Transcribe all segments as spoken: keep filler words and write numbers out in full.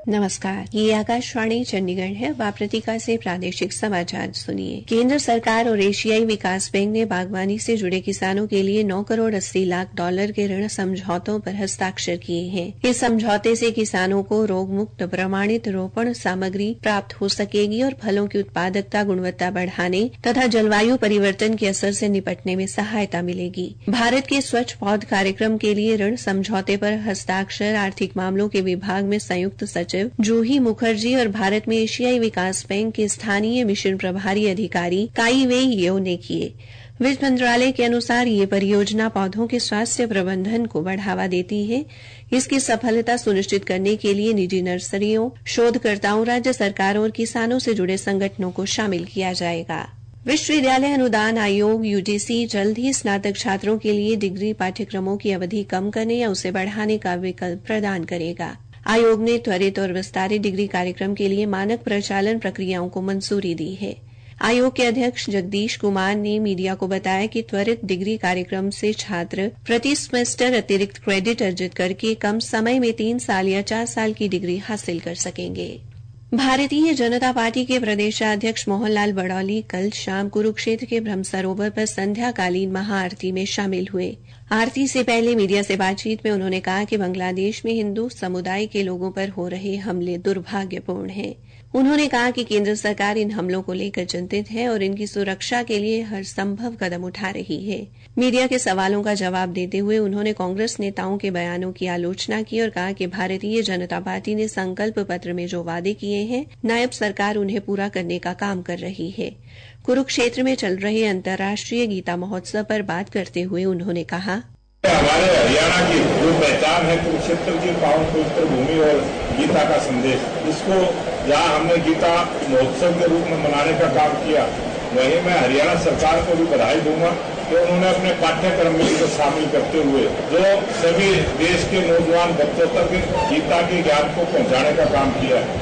नमस्कार, ये आकाशवाणी चंडीगढ़ है। वाप्रतिका से प्रादेशिक समाचार सुनिए। केंद्र सरकार और एशियाई विकास बैंक ने बागवानी से जुड़े किसानों के लिए नौ करोड़ अस्सी लाख डॉलर के ऋण समझौतों पर हस्ताक्षर किए हैं। इस समझौते से किसानों को रोग मुक्त प्रमाणित रोपण सामग्री प्राप्त हो सकेगी और फलों की उत्पादकता गुणवत्ता बढ़ाने तथा जलवायु परिवर्तन के असर से निपटने में सहायता मिलेगी। भारत के स्वच्छ पौध कार्यक्रम के लिए ऋण समझौते पर हस्ताक्षर आर्थिक मामलों के विभाग में संयुक्त सचिव जूही मुखर्जी और भारत में एशियाई विकास बैंक के स्थानीय मिशन प्रभारी अधिकारी काई वे येओ ने किए। वित्त मंत्रालय के अनुसार ये परियोजना पौधों के स्वास्थ्य प्रबंधन को बढ़ावा देती है। इसकी सफलता सुनिश्चित करने के लिए निजी नर्सरियों, शोधकर्ताओं, राज्य सरकारों और किसानों से जुड़े संगठनों को शामिल किया जाएगा। विश्वविद्यालय अनुदान आयोग यूजीसी जल्द ही स्नातक छात्रों के लिए डिग्री पाठ्यक्रमों की अवधि कम करने या उसे बढ़ाने का विकल्प प्रदान करेगा। आयोग ने त्वरित और विस्तारित डिग्री कार्यक्रम के लिए मानक प्रचालन प्रक्रियाओं को मंजूरी दी है। आयोग के अध्यक्ष जगदीश कुमार ने मीडिया को बताया कि त्वरित डिग्री कार्यक्रम से छात्र प्रति सेमेस्टर अतिरिक्त क्रेडिट अर्जित करके कम समय में तीन साल या चार साल की डिग्री हासिल कर सकेंगे। भारतीय जनता पार्टी के प्रदेशाध्यक्ष मोहन लाल बड़ौली कल शाम कुरुक्षेत्र के ब्रह्म सरोवर पर संध्याकालीन महाआरती में शामिल हुए। आरती से पहले मीडिया से बातचीत में उन्होंने कहा कि बांग्लादेश में हिंदू समुदाय के लोगों पर हो रहे हमले दुर्भाग्यपूर्ण हैं। उन्होंने कहा कि केंद्र सरकार इन हमलों को लेकर चिंतित है और इनकी सुरक्षा के लिए हर संभव कदम उठा रही है। मीडिया के सवालों का जवाब देते हुए उन्होंने कांग्रेस नेताओं के बयानों की आलोचना की और कहा कि भारतीय जनता पार्टी ने संकल्प पत्र में जो वादे किए हैं, नायब सरकार उन्हें पूरा करने का काम कर रही है। कुरुक्षेत्र में चल रहे अंतर्राष्ट्रीय गीता महोत्सव पर बात करते हुए उन्होंने कहा, हमारे हरियाणा की जो पहचान है कुरुक्षेत्र की पावन पवित्र भूमि और गीता का संदेश, इसको जहाँ हमने गीता महोत्सव के रूप में मनाने का काम किया, वहीं मैं हरियाणा सरकार को भी बधाई दूंगा कि उन्होंने अपने पाठ्यक्रम में इसे शामिल करते हुए जो सभी देश के नौजवान बच्चों तक गीता के ज्ञान को पहुंचाने का काम किया है।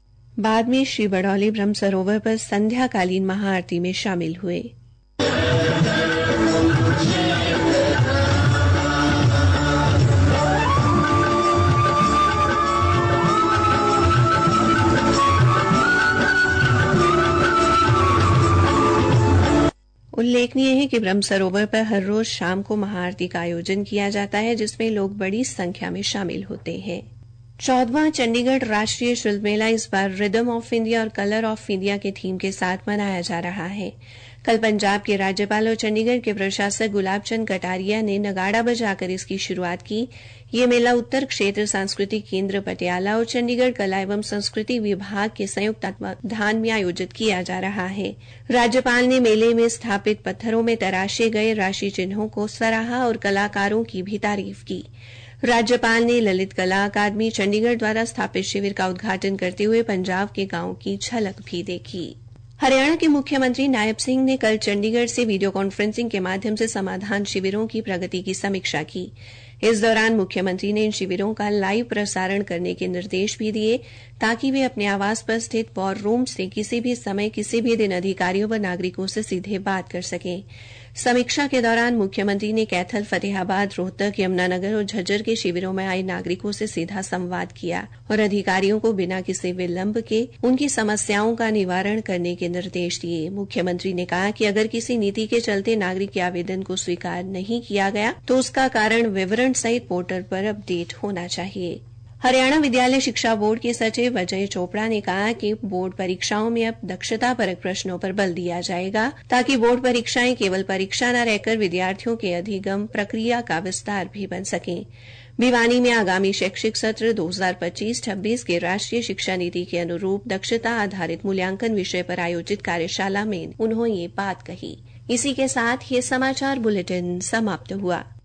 बाद में श्री बड़ौली ब्रह्म सरोवर पर संध्याकालीन महाआरती में शामिल हुए। उल्लेखनीय है कि ब्रह्म सरोवर पर हर रोज शाम को महाआरती का आयोजन किया जाता है, जिसमें लोग बड़ी संख्या में शामिल होते हैं। चौदहवां चंडीगढ़ राष्ट्रीय शिल्प मेला इस बार रिदम ऑफ इंडिया और कलर ऑफ इंडिया के थीम के साथ मनाया जा रहा है। कल पंजाब के राज्यपाल और चंडीगढ़ के प्रशासक गुलाब चंद कटारिया ने नगाड़ा बजाकर इसकी शुरुआत की। यह मेला उत्तर क्षेत्र सांस्कृतिक केंद्र पटियाला और चंडीगढ़ कला एवं संस्कृति विभाग के संयुक्त तत्वावधान में आयोजित किया जा रहा है। राज्यपाल ने मेले में स्थापित पत्थरों में तराशे गए राशि चिन्हों को सराहा और कलाकारों की भी तारीफ की। राज्यपाल ने ललित कला अकादमी चंडीगढ़ द्वारा स्थापित शिविर का उद्घाटन करते हुए पंजाब के गांवों की झलक भी देखी। हरियाणा के मुख्यमंत्री नायब सिंह ने कल चंडीगढ़ से वीडियो कॉन्फ्रेंसिंग के माध्यम से समाधान शिविरों की प्रगति की समीक्षा की। इस दौरान मुख्यमंत्री ने इन शिविरों का लाइव प्रसारण करने के निर्देश भी दिए ताकि वे अपने आवास पर स्थित वॉर रूम से किसी भी समय किसी भी दिन अधिकारियों व नागरिकों से सीधे बात कर सकें। समीक्षा के दौरान मुख्यमंत्री ने कैथल, फतेहाबाद, रोहतक, यमुनानगर और झज्जर के शिविरों में आए नागरिकों से सीधा संवाद किया और अधिकारियों को बिना किसी विलंब के उनकी समस्याओं का निवारण करने के निर्देश दिए। मुख्यमंत्री ने कहा कि अगर किसी नीति के चलते नागरिक के आवेदन को स्वीकार नहीं किया गया तो उसका कारण विवरण सहित पोर्टल पर अपडेट होना चाहिए। हरियाणा विद्यालय शिक्षा बोर्ड के सचिव अजय चोपड़ा ने कहा कि बोर्ड परीक्षाओं में अब दक्षता परक प्रश्नों पर बल दिया जाएगा ताकि बोर्ड परीक्षाएं केवल परीक्षा न रहकर विद्यार्थियों के अधिगम प्रक्रिया का विस्तार भी बन सकें। भिवानी में आगामी शैक्षिक सत्र दो हज़ार पच्चीस छब्बीस के राष्ट्रीय शिक्षा नीति के अनुरूप दक्षता आधारित मूल्यांकन विषय पर आयोजित कार्यशाला में उन्होंने ये बात कही। इसी के साथ ये समाचार बुलेटिन समाप्त हुआ।